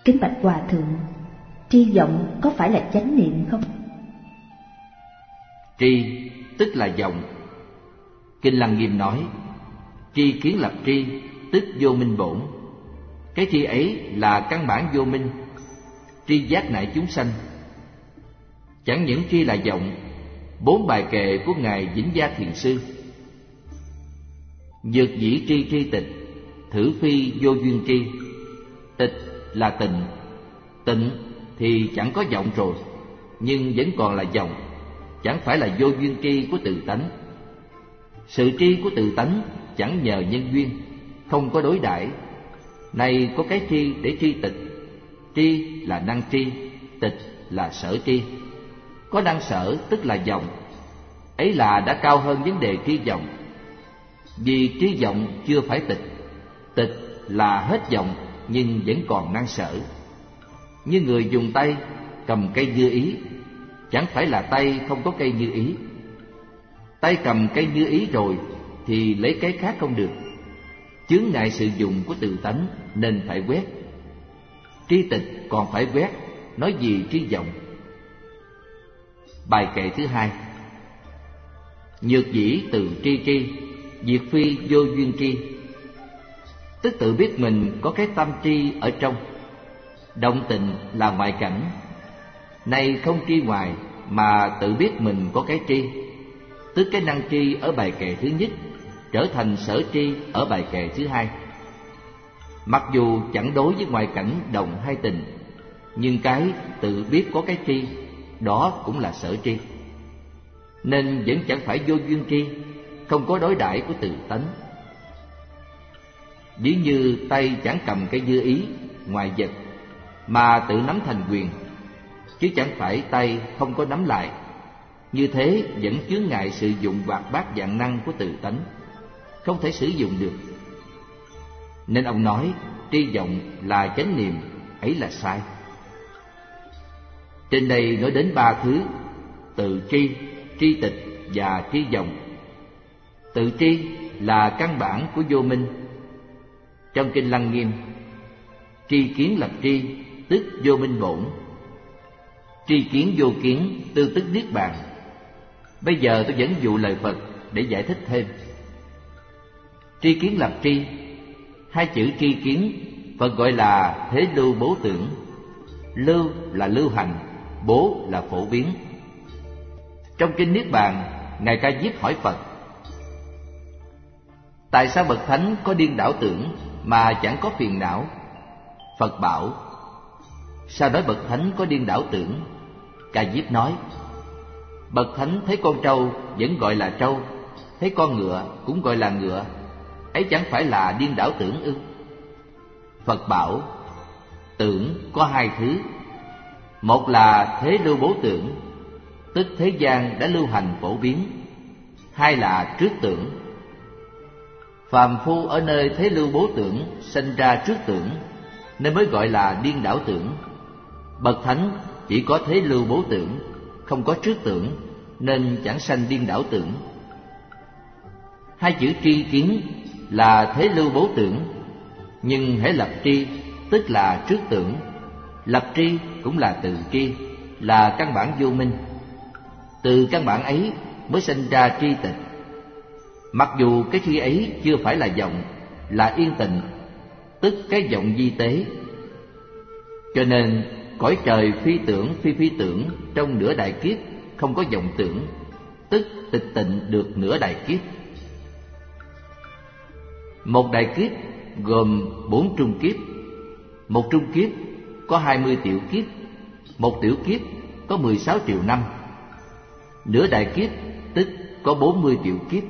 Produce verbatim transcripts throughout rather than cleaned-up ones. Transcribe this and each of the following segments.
Kính bạch Hòa Thượng, tri vọng có phải là chánh niệm không? Tri tức là vọng. Kinh Lăng Nghiêm nói, tri kiến lập tri tức vô minh bổn. Cái tri ấy là căn bản vô minh, tri giác nại chúng sanh. Chẳng những tri là vọng, bốn bài kệ của Ngài Vĩnh Gia Thiền Sư: Nhược dĩ tri tri tịch, thử phi vô duyên tri. Tịch là tịnh, tịnh thì chẳng có vọng rồi, nhưng vẫn còn là vọng, chẳng phải là vô duyên tri của tự tánh. Sự tri của tự tánh chẳng nhờ nhân duyên, không có đối đãi. Này có cái tri để tri tịch. Tri là năng tri, tịch là sở tri. Có năng sở tức là vọng, ấy là đã cao hơn vấn đề tri vọng. Vì tri vọng chưa phải tịch, tịch là hết vọng nhưng vẫn còn năng sở. Như người dùng tay cầm cây như ý, chẳng phải là tay không có cây như ý. Tay cầm cây như ý rồi thì lấy cái khác không được. Chướng ngại sử dụng của tự tánh nên phải quét. Tri tịch còn phải quét, nói gì tri vọng. Bài kệ thứ hai: Nhược dĩ từ tri tri, diệt phi vô duyên tri. Tức tự biết mình có cái tâm tri ở trong. Động tịnh là ngoại cảnh, nay không tri ngoài mà tự biết mình có cái tri. Tức cái năng tri ở bài kệ thứ nhất trở thành sở tri ở bài kệ thứ hai. Mặc dù chẳng đối với ngoại cảnh động hay tình, nhưng cái tự biết có cái tri, đó cũng là sở tri. Nên vẫn chẳng phải vô duyên tri, không có đối đãi của tự tánh. Ví như tay chẳng cầm cái dư ý, ngoại vật, mà tự nắm thành quyền, chứ chẳng phải tay không có nắm lại. Như thế vẫn chướng ngại sử dụng hoạt bát vạn năng của tự tánh, không thể sử dụng được. Nên ông nói tri vọng là chánh niệm, ấy là sai. Trên đây nói đến ba thứ: tự tri, tri tịch và tri vọng. Tự tri là căn bản của vô minh. Trong Kinh Lăng Nghiêm, tri kiến lập tri tức vô minh bổn. Tri kiến vô kiến tư tức niết bàn. Bây giờ tôi dẫn dụ lời Phật để giải thích thêm. Tri kiến lập tri, hai chữ tri kiến Phật gọi là thế lưu bố tưởng. Lưu là lưu hành, bố là phổ biến. Trong Kinh Niết Bàn, Ngài Ca Diếp hỏi Phật: tại sao bậc thánh có điên đảo tưởng mà chẳng có phiền não? Phật bảo: sao nói bậc thánh có điên đảo tưởng? Ca Diếp nói: bậc thánh thấy con trâu vẫn gọi là trâu, thấy con ngựa cũng gọi là ngựa, ấy chẳng phải là điên đảo tưởng ư? Phật bảo: tưởng có hai thứ. Một là thế lưu bố tưởng, tức thế gian đã lưu hành phổ biến. Hai là trước tưởng. Phàm phu ở nơi thế lưu bố tưởng sinh ra trước tưởng, nên mới gọi là điên đảo tưởng. Bậc thánh chỉ có thế lưu bố tưởng, không có trước tưởng, nên chẳng sanh điên đảo tưởng. Hai chữ tri kiến là thế lưu bố tưởng, nhưng hễ lập tri tức là trước tưởng. Lập tri cũng là tự tri, là căn bản vô minh. Từ căn bản ấy mới sinh ra tri tịch. Mặc dù cái tri ấy chưa phải là vọng, là yên tịnh, tức cái vọng vi tế. Cho nên cõi trời phi tưởng phi phi tưởng trong nửa đại kiếp không có vọng tưởng, tức tịch tịnh được nửa đại kiếp. Một đại kiếp gồm bốn trung kiếp. Một trung kiếp có hai mươi tiểu kiếp, một tiểu kiếp có mười sáu triệu năm. Nửa đại kiếp tức có bốn mươi triệu kiếp.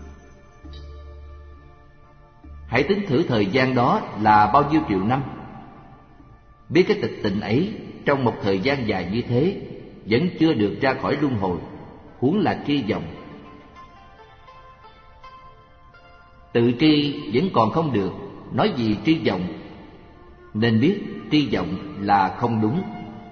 Hãy tính thử thời gian đó là bao nhiêu triệu năm. Biết cái tịch tịnh ấy trong một thời gian dài như thế vẫn chưa được ra khỏi luân hồi, huống là tri vọng. Tự tri vẫn còn không được, nói gì tri vọng. Nên biết tri vọng là không đúng.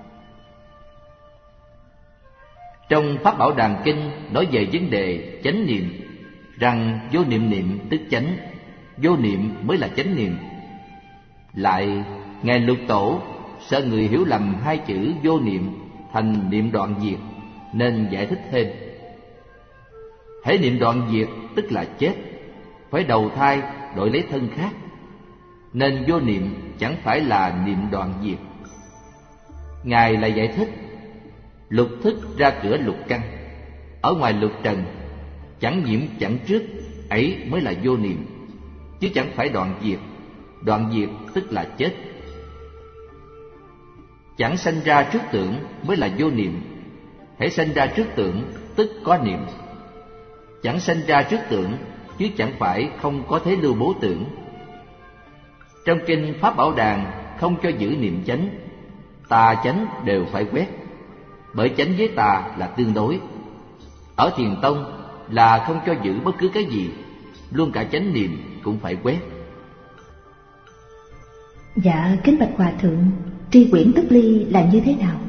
Trong Pháp Bảo Đàn Kinh nói về vấn đề chánh niệm, rằng vô niệm niệm tức chánh, vô niệm mới là chánh niệm. Lại Ngài Lục Tổ sợ người hiểu lầm hai chữ vô niệm thành niệm đoạn diệt, nên giải thích thêm. Hễ niệm đoạn diệt tức là chết, phải đầu thai đổi lấy thân khác, nên vô niệm chẳng phải là niệm đoạn diệt. Ngài lại giải thích: lục thức ra cửa lục căn, ở ngoài lục trần, chẳng nhiễm chẳng trước, ấy mới là vô niệm, chứ chẳng phải đoạn diệt. Đoạn diệt tức là chết. Chẳng sanh ra trước tưởng mới là vô niệm, hễ sanh ra trước tưởng tức có niệm. Chẳng sanh ra trước tưởng, chứ chẳng phải không có thế lưu bố tưởng. Trong kinh Pháp Bảo Đàn không cho giữ niệm chánh, tà chánh đều phải quét, bởi chánh với tà là tương đối. Ở Thiền Tông là không cho giữ bất cứ cái gì, luôn cả chánh niệm cũng phải quét. Dạ, kính bạch Hòa Thượng, tri quyển tức ly là như thế nào?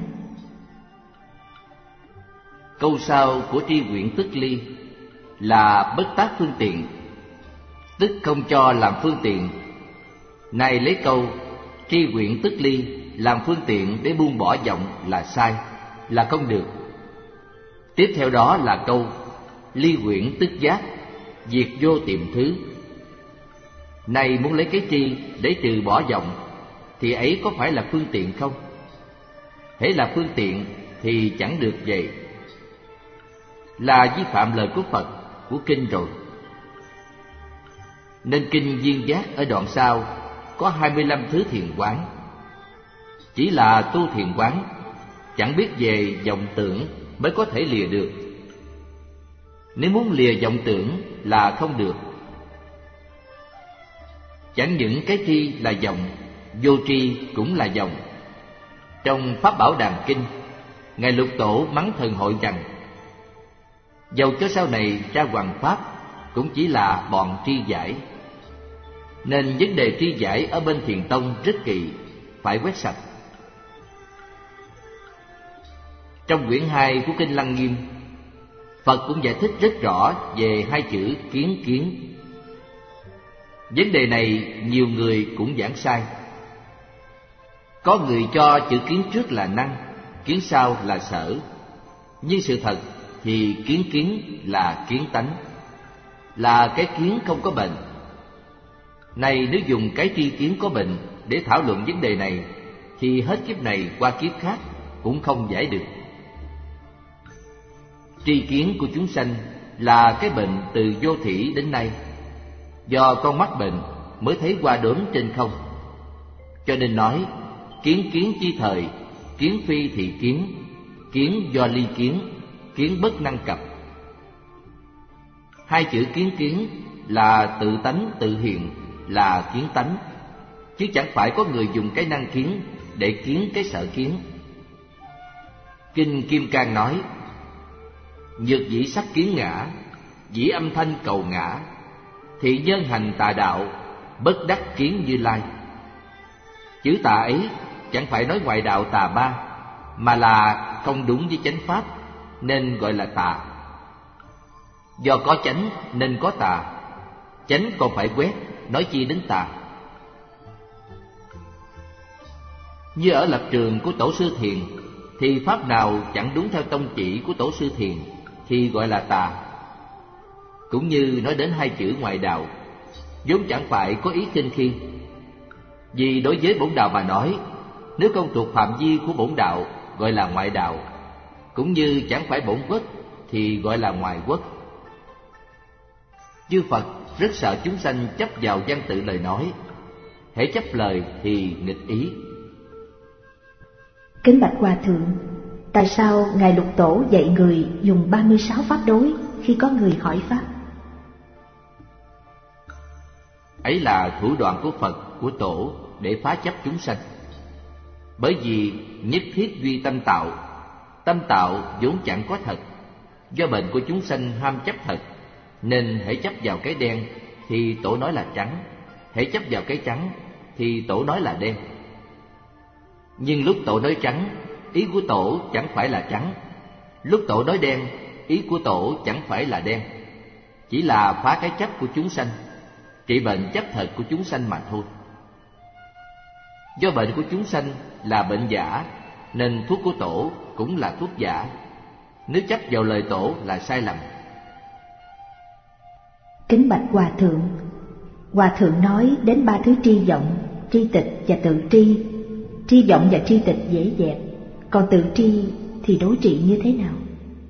Câu sau của tri quyển tức ly là bất tác phương tiện, tức không cho làm phương tiện. Này lấy câu tri quyển tức ly làm phương tiện để buông bỏ vọng là sai, là không được. Tiếp theo đó là câu ly quyển tức giác, diệt vô tiệm thứ. Này muốn lấy cái tri để trừ bỏ vọng, thì ấy có phải là phương tiện không? Hễ là phương tiện thì chẳng được vậy, là vi phạm lời của Phật, của kinh rồi. Nên kinh Duyên Giác ở đoạn sau có hai mươi lăm thứ thiền quán. Chỉ là tu thiền quán, chẳng biết về vọng tưởng mới có thể lìa được. Nếu muốn lìa vọng tưởng là không được. Chẳng những cái tri là vọng, vô tri cũng là vọng. Trong Pháp Bảo Đàn Kinh, Ngài Lục Tổ mắng Thần Hội rằng dầu cho sau này ra hoằng pháp cũng chỉ là bọn tri giải. Nên vấn đề tri giải ở bên Thiền Tông rất kỳ, phải quét sạch. Trong quyển hai của kinh Lăng Nghiêm, Phật cũng giải thích rất rõ về hai chữ kiến kiến. Vấn đề này nhiều người cũng giảng sai. Có người cho chữ kiến trước là năng, kiến sau là sở. Nhưng sự thật thì kiến kiến là kiến tánh, là cái kiến không có bệnh. Này nếu dùng cái tri kiến có bệnh để thảo luận vấn đề này, thì hết kiếp này qua kiếp khác cũng không giải được. Tri kiến của chúng sanh là cái bệnh từ vô thỉ đến nay. Do con mắt bệnh mới thấy qua đốm trên không. Cho nên nói kiến kiến chi thời, kiến phi thị kiến, kiến do ly kiến, kiến bất năng cập. Hai chữ kiến kiến là tự tánh tự hiện, là kiến tánh, chứ chẳng phải có người dùng cái năng kiến để kiến cái sở kiến. Kinh Kim Cang nói: nhược dĩ sắc kiến ngã, dĩ âm thanh cầu ngã, thị nhân hành tà đạo, bất đắc kiến Như Lai. Chữ tà ấy chẳng phải nói ngoại đạo tà ba, mà là không đúng với chánh pháp, nên gọi là tà. Do có chánh nên có tà, chánh còn phải quét, nói chi đến tà. Như ở lập trường của Tổ sư Thiền, thì pháp nào chẳng đúng theo tông chỉ của Tổ sư Thiền thì gọi là tà. Cũng như nói đến hai chữ ngoại đạo, vốn chẳng phải có ý khinh khi. Vì đối với bổn đạo mà nói, nếu không thuộc phạm vi của bổn đạo gọi là ngoại đạo, cũng như chẳng phải bổn quốc thì gọi là ngoại quốc. Chư Phật rất sợ chúng sanh chấp vào văn tự lời nói, hễ chấp lời thì nghịch ý. Kính bạch Hòa Thượng, tại sao Ngài Lục Tổ dạy người dùng ba mươi sáu pháp đối khi có người hỏi pháp? Ấy là thủ đoạn của Phật, của Tổ để phá chấp chúng sanh. Bởi vì nhất thiết duy tâm tạo, tâm tạo vốn chẳng có thật. Do bệnh của chúng sanh ham chấp thật, nên hễ chấp vào cái đen thì Tổ nói là trắng, hễ chấp vào cái trắng thì Tổ nói là đen. Nhưng lúc Tổ nói trắng, ý của Tổ chẳng phải là trắng. Lúc Tổ nói đen, ý của Tổ chẳng phải là đen. Chỉ là phá cái chấp của chúng sanh, trị bệnh chấp thật của chúng sanh mà thôi. Do bệnh của chúng sanh là bệnh giả, nên thuốc của tổ cũng là thuốc giả. Nếu chấp vào lời tổ là sai lầm. Kính bạch Hòa Thượng, Hòa Thượng nói đến ba thứ tri vọng, tri tịch và tự tri. Tri vọng và tri tịch dễ dẹp, còn tự tri thì đối trị như thế nào?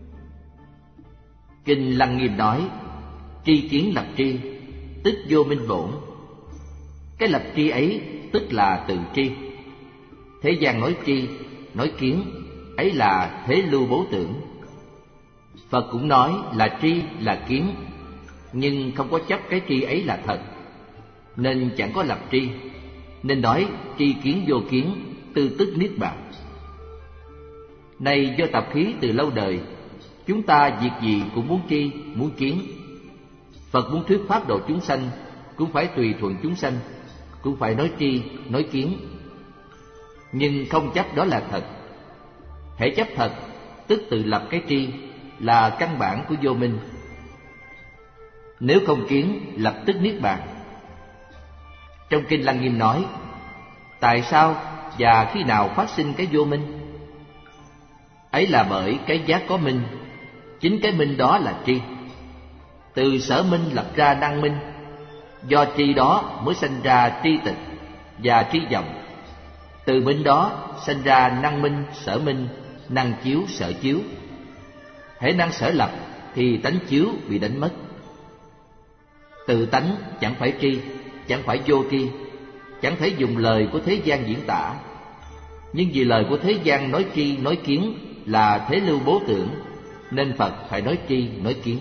Kinh Lăng Nghiêm nói, tri kiến lập tri, tức vô minh bổn. Cái lập tri ấy tức là tự tri. Thế gian nói tri, nói kiến, ấy là thế lưu bố tưởng. Phật cũng nói là tri là kiến, nhưng không có chấp cái tri ấy là thật, nên chẳng có lập tri. Nên nói tri kiến vô kiến, tư tức niết bàn. Này do tập khí từ lâu đời, chúng ta việc gì cũng muốn tri, muốn kiến. Phật muốn thuyết pháp độ chúng sanh, cũng phải tùy thuận chúng sanh, cũng phải nói tri, nói kiến, nhưng không chấp đó là thật. Hễ chấp thật, tức tự lập cái tri, là căn bản của vô minh. Nếu không kiến, lập tức niết bàn. Trong Kinh Lăng Nghiêm nói, tại sao và khi nào phát sinh cái vô minh? Ấy là bởi cái giác có minh, chính cái minh đó là tri. Từ sở minh lập ra năng minh, do tri đó mới sanh ra tri tịch và tri vọng. Từ minh đó sanh ra năng minh, sở minh, năng chiếu, sở chiếu. Hễ năng sở lập thì tánh chiếu bị đánh mất. Tự tánh chẳng phải tri, chẳng phải vô tri, chẳng thể dùng lời của thế gian diễn tả. Nhưng vì lời của thế gian nói tri, nói kiến là thế lưu bố tưởng, nên Phật phải nói tri, nói kiến.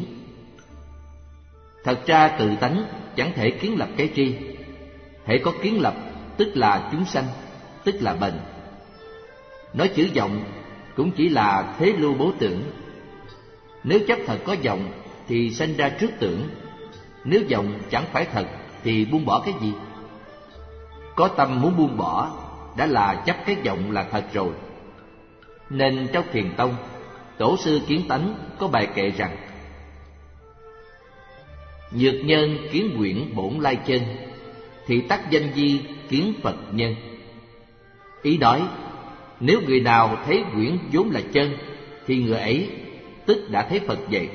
Thật ra tự tánh chẳng thể kiến lập cái tri. Hễ có kiến lập tức là chúng sanh, tức là bệnh. Nói chữ vọng cũng chỉ là thế lưu bố tưởng. Nếu chấp thật có vọng thì sanh ra trước tưởng. Nếu vọng chẳng phải thật thì buông bỏ cái gì? Có tâm muốn buông bỏ đã là chấp cái vọng là thật rồi. Nên trong Thiền Tông, Tổ sư Kiến Tánh có bài kệ rằng: nhược nhân kiến quyển bổn lai chân, thì tắc danh di kiến Phật nhân. Ý nói, nếu người nào thấy quyển vốn là chân, thì người ấy tức đã thấy Phật vậy.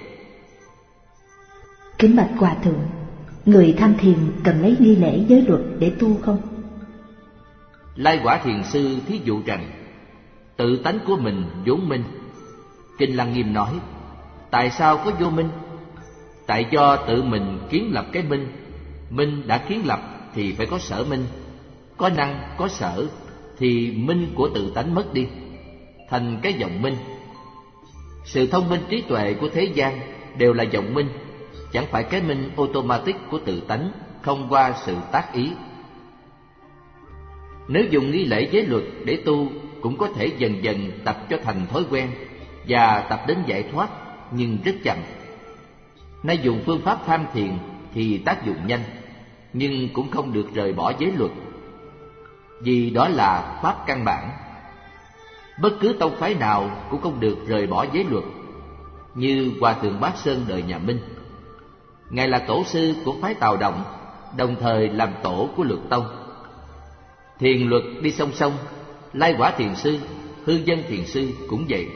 Kính bạch Hòa Thượng, người tham thiền cần lấy nghi lễ giới luật để tu không? Lai Quả Thiền Sư thí dụ rằng, tự tánh của mình vốn minh. Kinh Lăng Nghiêm nói, tại sao có vô minh? Tại do tự mình kiến lập cái minh. Minh đã kiến lập thì phải có sở minh. Có năng, có sở thì minh của tự tánh mất đi, thành cái vọng minh. Sự thông minh trí tuệ của thế gian đều là vọng minh, chẳng phải cái minh automatic của tự tánh, không qua sự tác ý. Nếu dùng nghi lễ giới luật để tu, cũng có thể dần dần tập cho thành thói quen và tập đến giải thoát, nhưng rất chậm. Nay dùng phương pháp tham thiền thì tác dụng nhanh, nhưng cũng không được rời bỏ giới luật, vì đó là pháp căn bản. Bất cứ tông phái nào cũng không được rời bỏ giới luật. Như Hòa Thượng Bát Sơn đời nhà Minh, ngài là tổ sư của phái Tào Động, đồng thời làm tổ của Luật Tông. Thiền luật đi song song, Lai Quả Thiền Sư, Hư Dân Thiền Sư cũng vậy.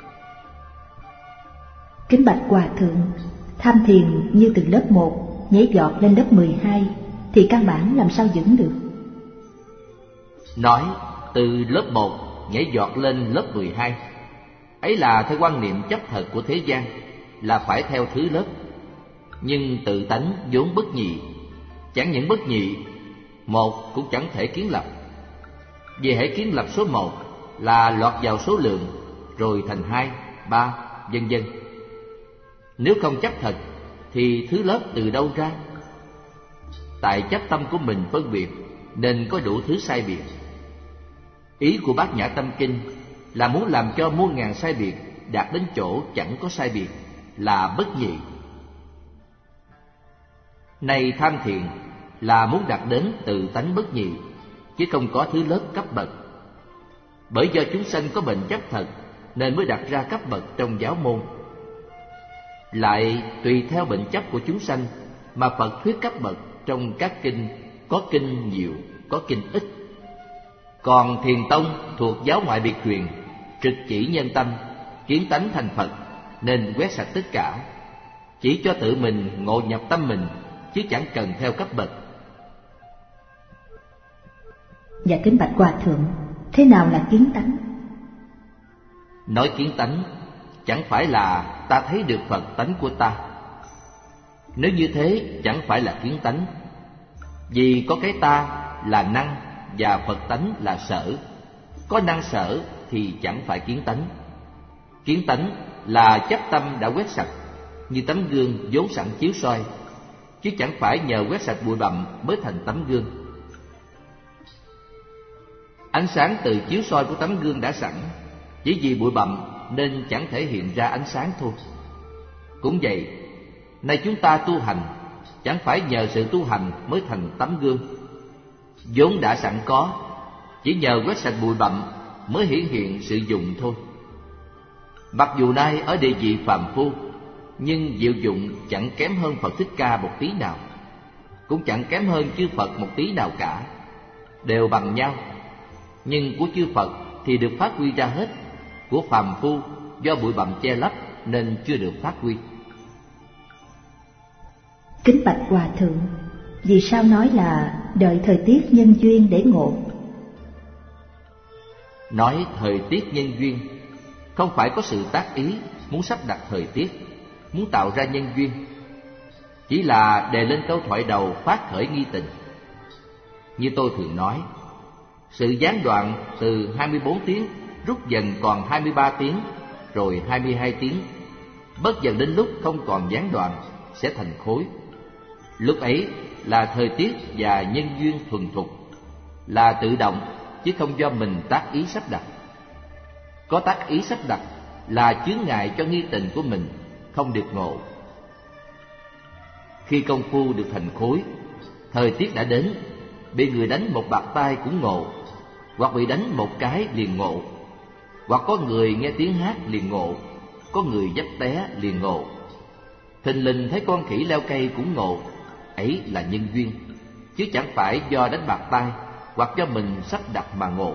Kính bạch Hòa Thượng, tham thiền như từ lớp một nhảy vọt lên lớp mười hai thì căn bản làm sao vững được? Nói từ lớp một nhảy vọt lên lớp mười hai, ấy là theo quan niệm chấp thật của thế gian, là phải theo thứ lớp. Nhưng tự tánh vốn bất nhị, chẳng những bất nhị, một cũng chẳng thể kiến lập. Vì hãy kiến lập số một là lọt vào số lượng, rồi thành hai, ba, vân vân. Nếu không chấp thật thì thứ lớp từ đâu ra? Tại chấp tâm của mình phân biệt nên có đủ thứ sai biệt. Ý của Bát Nhã Tâm Kinh là muốn làm cho muôn ngàn sai biệt đạt đến chỗ chẳng có sai biệt, là bất nhị. Này tham thiền là muốn đạt đến tự tánh bất nhị, chứ không có thứ lớp cấp bậc. Bởi do chúng sanh có bệnh chấp thật nên mới đặt ra cấp bậc trong giáo môn. Lại tùy theo bệnh chấp của chúng sanh mà Phật thuyết cấp bậc trong các kinh, có kinh nhiều, có kinh ít. Còn Thiền tông thuộc giáo ngoại biệt truyền, trực chỉ nhân tâm, kiến tánh thành Phật, nên quét sạch tất cả, chỉ cho tự mình ngộ nhập tâm mình, chứ chẳng cần theo cấp bậc. Dạ kính bạch Hòa Thượng, thế nào là kiến tánh? Nói kiến tánh chẳng phải là ta thấy được Phật tánh của ta. Nếu như thế chẳng phải là kiến tánh, vì có cái ta là năng và Phật tánh là sở. Có năng sở thì chẳng phải kiến tánh. Kiến tánh là chấp tâm đã quét sạch, như tấm gương vốn sẵn chiếu soi, chứ chẳng phải nhờ quét sạch bụi bặm mới thành tấm gương. Ánh sáng từ chiếu soi của tấm gương đã sẵn, chỉ vì bụi bặm nên chẳng thể hiện ra ánh sáng thôi. Cũng vậy, nay chúng ta tu hành chẳng phải nhờ sự tu hành mới thành tấm gương, vốn đã sẵn có, chỉ nhờ quét sạch bụi bặm mới hiển hiện sự dụng thôi. Mặc dù nay ở địa vị phàm phu, nhưng diệu dụng chẳng kém hơn Phật Thích Ca một tí nào, cũng chẳng kém hơn chư Phật một tí nào cả, đều bằng nhau. Nhưng của chư Phật thì được phát huy ra hết, của phàm phu do bụi bặm che lấp nên chưa được phát huy. Kính bạch Hòa Thượng, vì sao nói là đợi thời tiết nhân duyên để ngộ? Nói thời tiết nhân duyên không phải có sự tác ý muốn sắp đặt thời tiết, muốn tạo ra nhân duyên, chỉ là đề lên câu thoại đầu phát khởi nghi tình. Như tôi thường nói, sự gián đoạn từ hai mươi bốn tiếng rút dần còn hai mươi ba tiếng, rồi hai mươi hai tiếng, bất dần đến lúc không còn gián đoạn sẽ thành khối. Lúc ấy là thời tiết và nhân duyên thuần thục, là tự động chứ không do mình tác ý sắp đặt. Có tác ý sắp đặt là chướng ngại cho nghi tình của mình không được ngộ. Khi công phu được thành khối, thời tiết đã đến, bị người đánh một bạt tai cũng ngộ, hoặc bị đánh một cái liền ngộ, hoặc có người nghe tiếng hát liền ngộ, có người dấp té liền ngộ, thình lình thấy con khỉ leo cây cũng ngộ. Ấy là nhân duyên, chứ chẳng phải do đánh bạt tai hoặc do mình sắp đặt mà ngộ.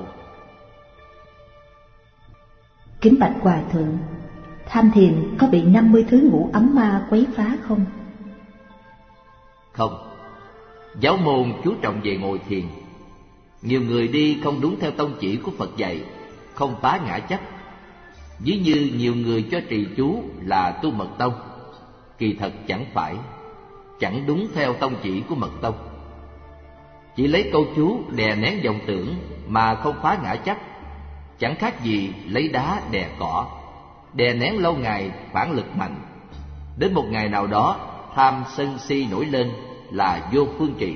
Kính bạch Hòa Thượng, tham thiền có bị năm mươi thứ ngũ ấm ma quấy phá không? Không. Giáo môn chú trọng về ngồi thiền. Nhiều người đi không đúng theo tông chỉ của Phật dạy, không phá ngã chấp. Ví như nhiều người cho trì chú là tu mật tông, kỳ thật chẳng phải, chẳng đúng theo tông chỉ của mật tông. Chỉ lấy câu chú đè nén vọng tưởng mà không phá ngã chấp, chẳng khác gì lấy đá đè cỏ, đè nén lâu ngày phản lực mạnh. Đến một ngày nào đó tham sân si nổi lên là vô phương trị.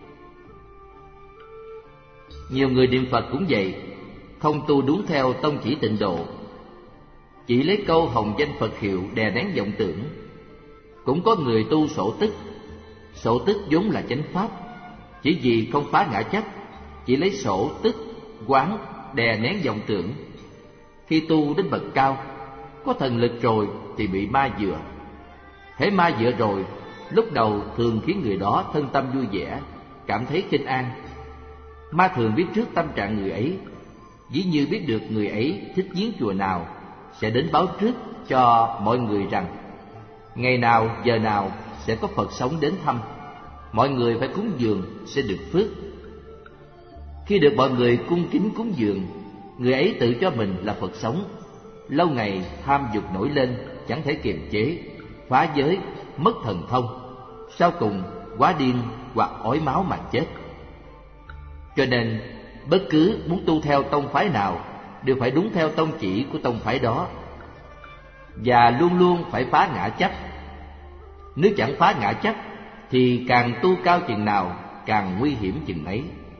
Nhiều người niệm Phật cũng vậy, không tu đúng theo tông chỉ tịnh độ, chỉ lấy câu hồng danh Phật hiệu đè nén vọng tưởng. Cũng có người tu sổ tức, sổ tức vốn là chánh pháp, chỉ vì không phá ngã chấp, chỉ lấy sổ tức quán đè nén vọng tưởng. Khi tu đến bậc cao, có thần lực rồi thì bị ma dựa. Hễ ma dựa rồi, lúc đầu thường khiến người đó thân tâm vui vẻ, cảm thấy kinh an. Ma thường biết trước tâm trạng người ấy, ví như biết được người ấy thích viếng chùa nào, sẽ đến báo trước cho mọi người rằng ngày nào giờ nào sẽ có Phật sống đến thăm, mọi người phải cúng dường sẽ được phước. Khi được mọi người cung kính cúng dường, người ấy tự cho mình là Phật sống, lâu ngày tham dục nổi lên, chẳng thể kiềm chế, phá giới, mất thần thông, sau cùng quá điên hoặc ói máu mà chết. Cho nên bất cứ muốn tu theo tông phái nào đều phải đúng theo tông chỉ của tông phái đó, và luôn luôn phải phá ngã chấp. Nếu chẳng phá ngã chấp thì càng tu cao chừng nào càng nguy hiểm chừng ấy.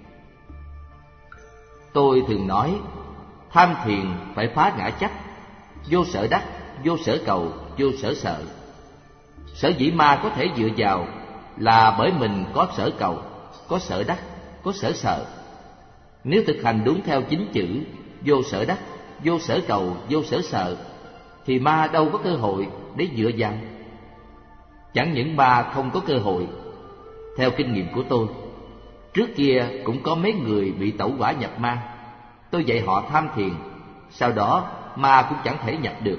Tôi thường nói, tham thiền phải phá ngã chấp, vô sở đắc, vô sở cầu, vô sở sợ. Sở dĩ ma có thể dựa vào là bởi mình có sở cầu, có sở đắc, có sở sợ. Nếu thực hành đúng theo chính chữ vô sở đắc, vô sở cầu, vô sở sợ, thì ma đâu có cơ hội để dựa vào. Chẳng những ma không có cơ hội, theo kinh nghiệm của tôi, trước kia cũng có mấy người bị tẩu hỏa nhập ma, tôi dạy họ tham thiền, sau đó ma cũng chẳng thể nhập được.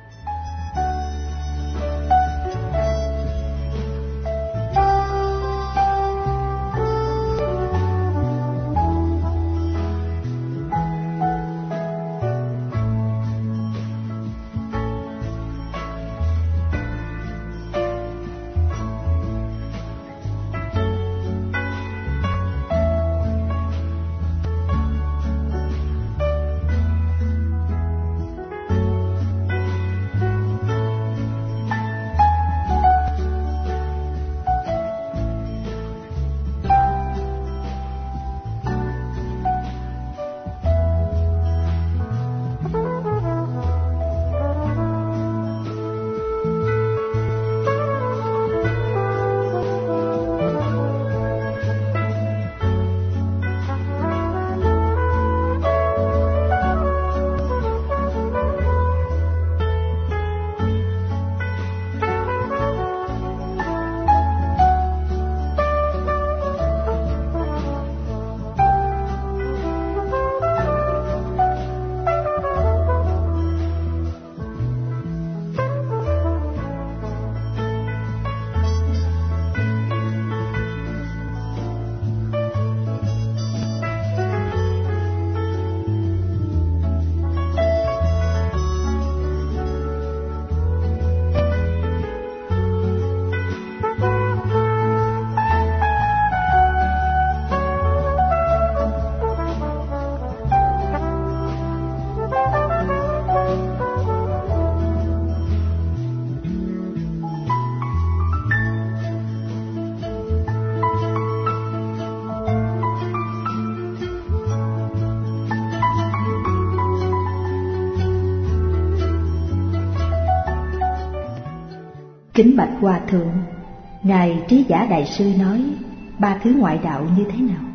Kính bạch Hòa Thượng, Ngài Trí Giả Đại Sư nói ba thứ ngoại đạo như thế nào?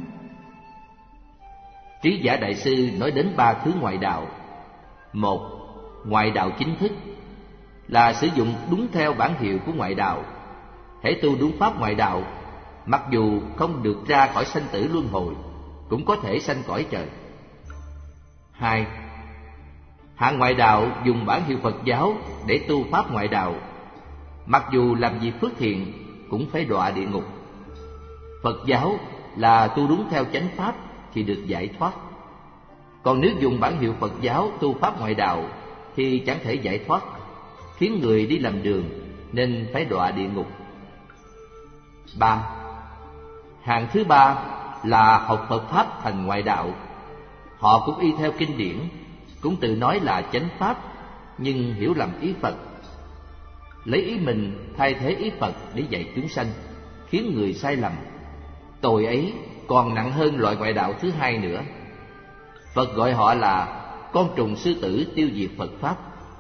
Trí Giả Đại Sư nói đến ba thứ ngoại đạo. Một, ngoại đạo chính thức là sử dụng đúng theo bản hiệu của ngoại đạo. Hễ tu đúng pháp ngoại đạo, mặc dù không được ra khỏi sanh tử luân hồi, cũng có thể sanh cõi trời. Hai, hạng ngoại đạo dùng bản hiệu Phật giáo để tu pháp ngoại đạo, mặc dù làm việc phước thiện cũng phải đọa địa ngục. Phật giáo là tu đúng theo chánh pháp thì được giải thoát. Còn nếu dùng bản hiệu Phật giáo tu pháp ngoại đạo thì chẳng thể giải thoát, khiến người đi lầm đường nên phải đọa địa ngục. Ba, hạng thứ ba là học Phật pháp thành ngoại đạo. Họ cũng y theo kinh điển, cũng tự nói là chánh pháp, nhưng hiểu lầm ý Phật, lấy ý mình thay thế ý Phật để dạy chúng sanh, khiến người sai lầm. Tội ấy còn nặng hơn loại ngoại đạo thứ hai nữa. Phật gọi họ là con trùng sư tử tiêu diệt Phật pháp.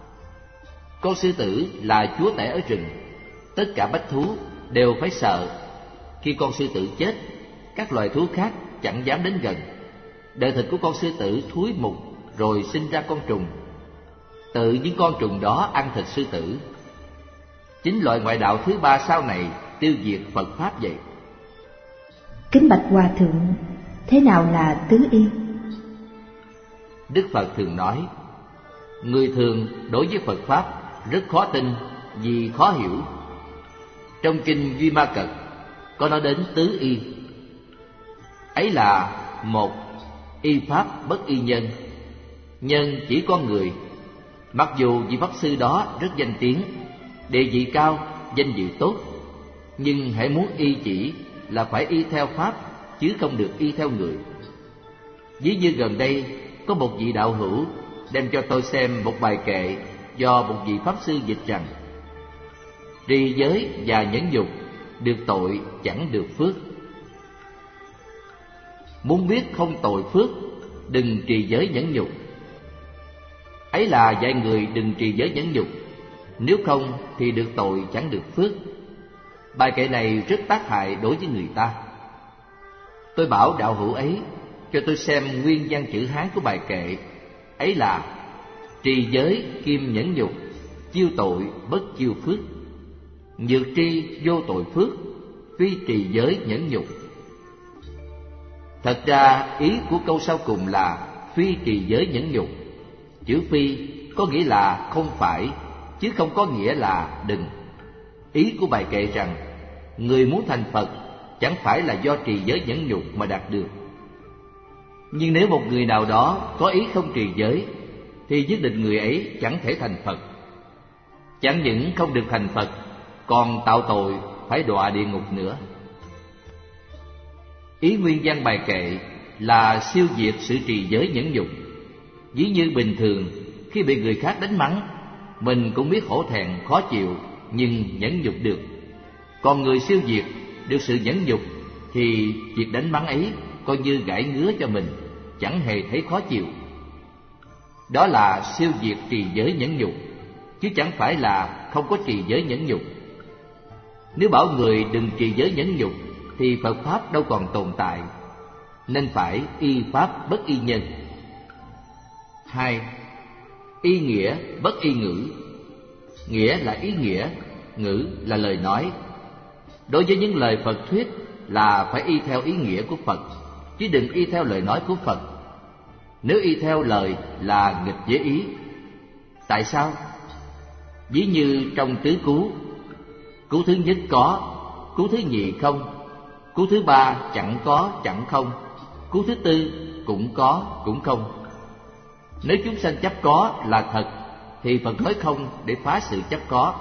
Con sư tử là chúa tể ở rừng, tất cả bách thú đều phải sợ. Khi con sư tử chết, các loài thú khác chẳng dám đến gần. Đời thịt của con sư tử thúi mục rồi sinh ra con trùng, tự những con trùng đó ăn thịt sư tử. Chính loại ngoại đạo thứ ba sau này tiêu diệt Phật pháp vậy. Kính bạch Hòa Thượng, thế nào là tứ y? Đức Phật thường nói, người thường đối với Phật pháp rất khó tin vì khó hiểu. Trong kinh Duy Ma Cật có nói đến tứ y. Ấy là: một, y pháp bất y nhân. Nhân chỉ con người. Mặc dù vị pháp sư đó rất danh tiếng, địa vị cao, danh dự tốt, nhưng hãy muốn y chỉ là phải y theo pháp, chứ không được y theo người. Ví như gần đây có một vị đạo hữu đem cho tôi xem một bài kệ do một vị pháp sư dịch rằng: trì giới và nhẫn nhục, được tội chẳng được phước. Muốn biết không tội phước, đừng trì giới nhẫn nhục. Ấy là dạy người đừng trì giới nhẫn nhục, nếu không thì được tội chẳng được phước. Bài kệ này rất tác hại đối với người ta. Tôi bảo đạo hữu ấy cho tôi xem nguyên văn chữ Hán của bài kệ. Ấy là: trì giới kim nhẫn nhục, chiêu tội bất chiêu phước. Nhược tri vô tội phước, phi trì giới nhẫn nhục. Thật ra ý của câu sau cùng là phi trì giới nhẫn nhục. Chữ phi có nghĩa là không phải, chứ không có nghĩa là đừng. Ý của bài kệ rằng người muốn thành Phật chẳng phải là do trì giới nhẫn nhục mà đạt được. Nhưng nếu một người nào đó có ý không trì giới thì nhất định người ấy chẳng thể thành Phật. Chẳng những không được thành Phật, còn tạo tội phải đọa địa ngục nữa. Ý nguyên văn bài kệ là siêu diệt sự trì giới nhẫn nhục. Ví như bình thường khi bị người khác đánh mắng, mình cũng biết hổ thẹn khó chịu nhưng nhẫn nhục được. Còn người siêu diệt được sự nhẫn nhục thì việc đánh mắng ấy coi như gãi ngứa cho mình, chẳng hề thấy khó chịu. Đó là siêu diệt trì giới nhẫn nhục, chứ chẳng phải là không có trì giới nhẫn nhục. Nếu bảo người đừng trì giới nhẫn nhục thì Phật Pháp đâu còn tồn tại, nên phải y Pháp bất y nhân. Hai, y nghĩa bất y ngữ. Nghĩa là ý nghĩa, ngữ là lời nói. Đối với những lời Phật thuyết là phải y theo ý nghĩa của Phật, chứ đừng y theo lời nói của Phật. Nếu y theo lời là nghịch với ý. Tại sao? Ví như trong tứ cứu, cứu thứ nhất có, cứu thứ nhì không, cứu thứ ba chẳng có chẳng không, cứu thứ tư cũng có cũng không. Nếu chúng sanh chấp có là thật thì Phật nói không để phá sự chấp có.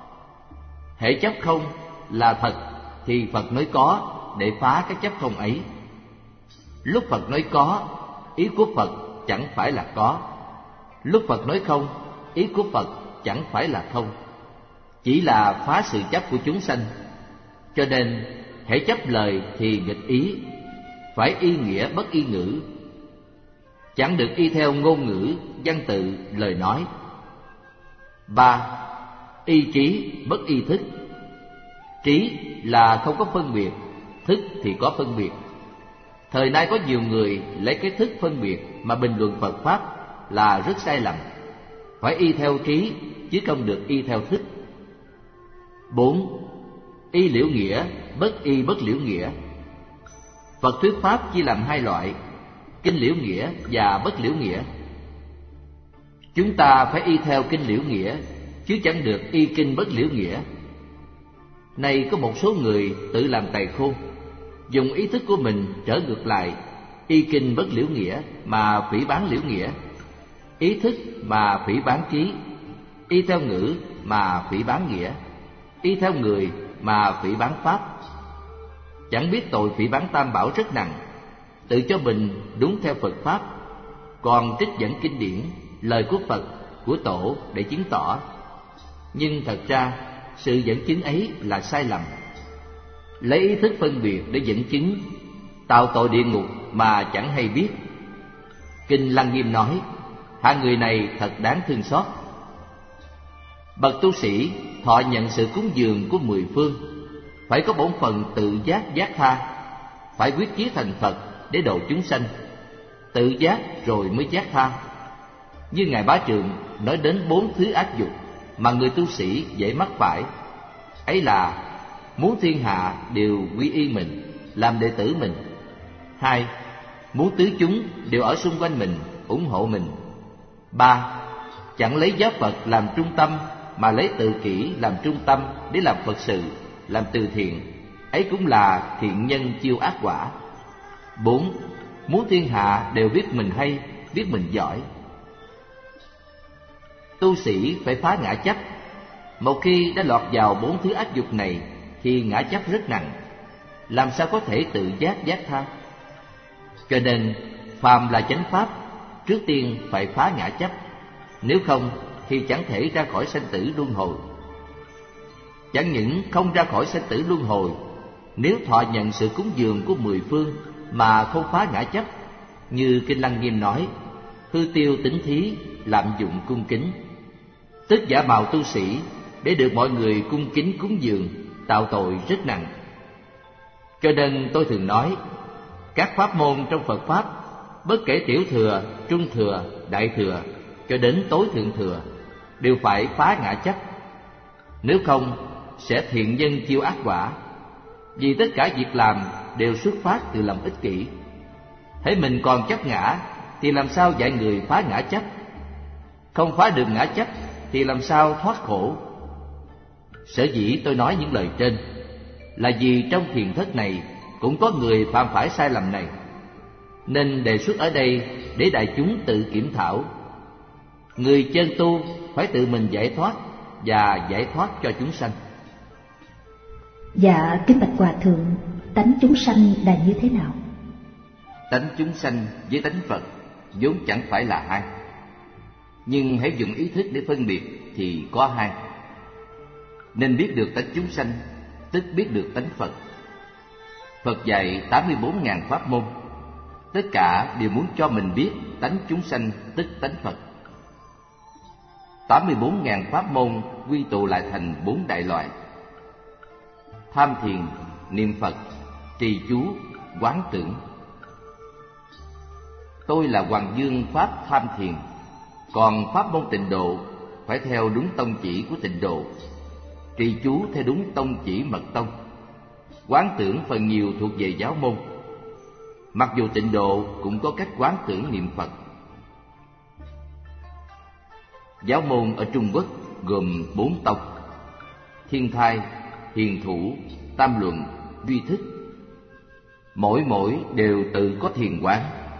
Hễ chấp không là thật thì Phật nói có để phá cái chấp không ấy. Lúc Phật nói có, ý của Phật chẳng phải là có. Lúc Phật nói không, ý của Phật chẳng phải là không. Chỉ là phá sự chấp của chúng sanh. Cho nên hễ chấp lời thì nghịch ý, phải y nghĩa bất y ngữ. Chẳng được y theo ngôn ngữ, văn tự, lời nói. Ba, y trí bất y thức. Trí là không có phân biệt, thức thì có phân biệt. Thời nay có nhiều người lấy cái thức phân biệt mà bình luận Phật Pháp là rất sai lầm. Phải y theo trí, chứ không được y theo thức. Bốn, y liễu nghĩa bất y bất liễu nghĩa. Phật thuyết Pháp chia làm hai loại, kinh liễu nghĩa và bất liễu nghĩa. Chúng ta phải y theo kinh liễu nghĩa, chứ chẳng được y kinh bất liễu nghĩa. Nay có một số người tự làm tài khôn, dùng ý thức của mình trở ngược lại, y kinh bất liễu nghĩa mà phỉ báng liễu nghĩa, ý thức mà phỉ báng trí, y theo ngữ mà phỉ báng nghĩa, y theo người mà phỉ báng pháp. Chẳng biết tội phỉ báng tam bảo rất nặng, tự cho mình đúng theo Phật Pháp, còn trích dẫn kinh điển, lời của Phật, của Tổ để chứng tỏ. Nhưng thật ra sự dẫn chứng ấy là sai lầm. Lấy ý thức phân biệt để dẫn chứng, tạo tội địa ngục mà chẳng hay biết. Kinh Lăng Nghiêm nói, hạng người này thật đáng thương xót. Bậc tu sĩ thọ nhận sự cúng dường của mười phương, phải có bổn phận tự giác giác tha, phải quyết chí thành Phật để độ chúng sanh. Tự giác rồi mới giác tha. Như Ngài Bá Trượng nói đến bốn thứ ác dục mà người tu sĩ dễ mắc phải. Ấy là muốn thiên hạ đều quy y mình, làm đệ tử mình. Hai, muốn tứ chúng đều ở xung quanh mình, ủng hộ mình. Ba, chẳng lấy giáo Phật làm trung tâm, mà lấy tự kỷ làm trung tâm để làm Phật sự, làm từ thiện. Ấy cũng là thiện nhân chiêu ác quả. Bốn, muốn thiên hạ đều biết mình hay, biết mình giỏi. Tu sĩ phải phá ngã chấp. Một khi đã lọt vào bốn thứ ác dục này thì ngã chấp rất nặng, làm sao có thể tự giác giác tha. Cho nên phàm là chánh pháp, trước tiên phải phá ngã chấp, nếu không thì chẳng thể ra khỏi sanh tử luân hồi. Chẳng những không ra khỏi sanh tử luân hồi, nếu thọ nhận sự cúng dường của mười phương mà không phá ngã chấp, như Kinh Lăng Nghiêm nói, hư tiêu tính thí, lạm dụng cung kính, tức giả mạo tu sĩ để được mọi người cung kính cúng dường, tạo tội rất nặng. Cho nên tôi thường nói, các pháp môn trong Phật Pháp, bất kể tiểu thừa, trung thừa, đại thừa, cho đến tối thượng thừa, đều phải phá ngã chấp. Nếu không, sẽ thiện nhân chiêu ác quả. Vì tất cả việc làm đều xuất phát từ lòng ích kỷ. Hễ mình còn chấp ngã thì làm sao dạy người phá ngã chấp? Không phá được ngã chấp thì làm sao thoát khổ? Sở dĩ tôi nói những lời trên là vì trong thiền thất này cũng có người phạm phải sai lầm này, nên đề xuất ở đây để đại chúng tự kiểm thảo. Người chân tu phải tự mình giải thoát và giải thoát cho chúng sanh. Dạ, kính bạch Hòa Thượng, tánh chúng sanh là như thế nào? Tánh chúng sanh với tánh Phật vốn chẳng phải là hai, nhưng hãy dùng ý thức để phân biệt thì có hai. Nên biết được tánh chúng sanh, tức biết được tánh Phật. Phật dạy tám mươi bốn ngàn pháp môn, tất cả đều muốn cho mình biết tánh chúng sanh, tức tánh Phật. tám mươi bốn ngàn pháp môn quy tụ lại thành bốn đại loại: tham thiền, niệm Phật, trì chú, quán tưởng. Tôi là Hoàng Dương pháp tham thiền, còn pháp môn Tịnh Độ phải theo đúng tông chỉ của Tịnh Độ, trì chú theo đúng tông chỉ Mật Tông, quán tưởng phần nhiều thuộc về giáo môn. Mặc dù Tịnh Độ cũng có cách quán tưởng niệm Phật. Giáo môn ở Trung Quốc gồm bốn tông: Thiên Thai, Hiền Thủ, Tam Luận, Duy Thức. Mỗi mỗi đều tự có thiền quán.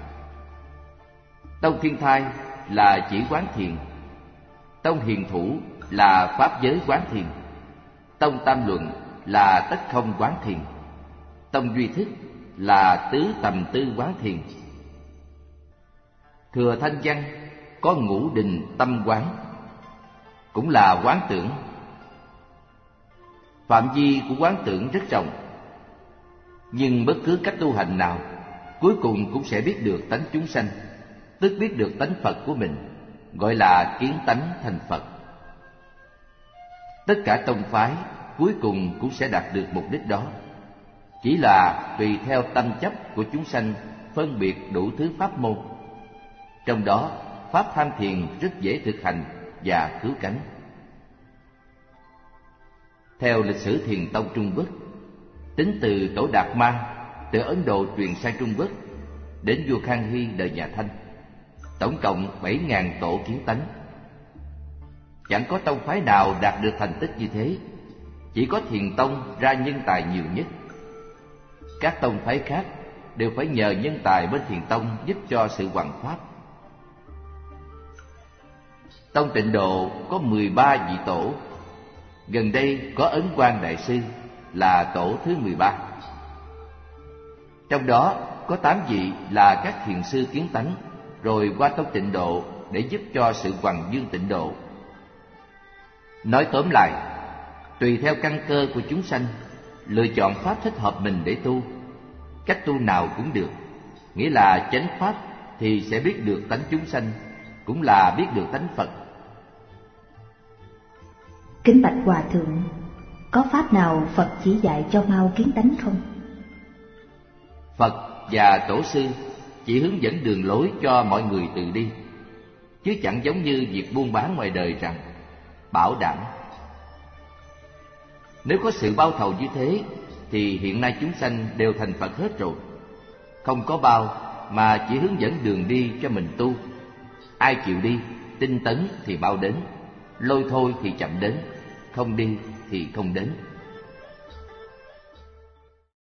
Tông Thiên Thai là chỉ quán thiền, tông Hiền Thủ là pháp giới quán thiền, tông Tam Luận là tất không quán thiền, tông Duy Thức là tứ tầm tư quán thiền. Thừa Thanh Văn có ngũ đình tâm quán, cũng là quán tưởng. Phạm vi của quán tưởng rất rộng, nhưng bất cứ cách tu hành nào cuối cùng cũng sẽ biết được tánh chúng sanh, tức biết được tánh Phật của mình, gọi là kiến tánh thành Phật. Tất cả tông phái cuối cùng cũng sẽ đạt được mục đích đó, chỉ là tùy theo tâm chấp của chúng sanh phân biệt đủ thứ pháp môn. Trong đó, pháp tham thiền rất dễ thực hành và cứu cánh. Theo lịch sử thiền tông Trung Quốc, tính từ Tổ Đạt Ma từ Ấn Độ truyền sang Trung Quốc đến vua Khang Hy đời nhà Thanh, tổng cộng bảy ngàn tổ kiến tánh. Chẳng có tông phái nào đạt được thành tích như thế, chỉ có thiền tông ra nhân tài nhiều nhất. Các tông phái khác đều phải nhờ nhân tài bên thiền tông giúp cho sự hoằng pháp. Tông Tịnh Độ có mười ba vị tổ, gần đây có Ấn Quang Đại Sư là tổ thứ mười ba. Trong đó có tám vị là các thiền sư kiến tánh, rồi qua tông Tịnh Độ để giúp cho sự hoằng dương Tịnh Độ. Nói tóm lại, tùy theo căn cơ của chúng sanh, lựa chọn pháp thích hợp mình để tu. Cách tu nào cũng được, nghĩa là chánh pháp thì sẽ biết được tánh chúng sanh, cũng là biết được tánh Phật. Kính bạch Hòa Thượng, có pháp nào Phật chỉ dạy cho mau kiến tánh không? Phật và Tổ sư chỉ hướng dẫn đường lối cho mọi người tự đi, chứ chẳng giống như việc buôn bán ngoài đời rằng bảo đảm. Nếu có sự bao thầu như thế thì hiện nay chúng sanh đều thành Phật hết rồi. Không có bao mà chỉ hướng dẫn đường đi cho mình tu. Ai chịu đi, tinh tấn thì bao đến, lôi thôi thì chậm đến, không đi thì không đến.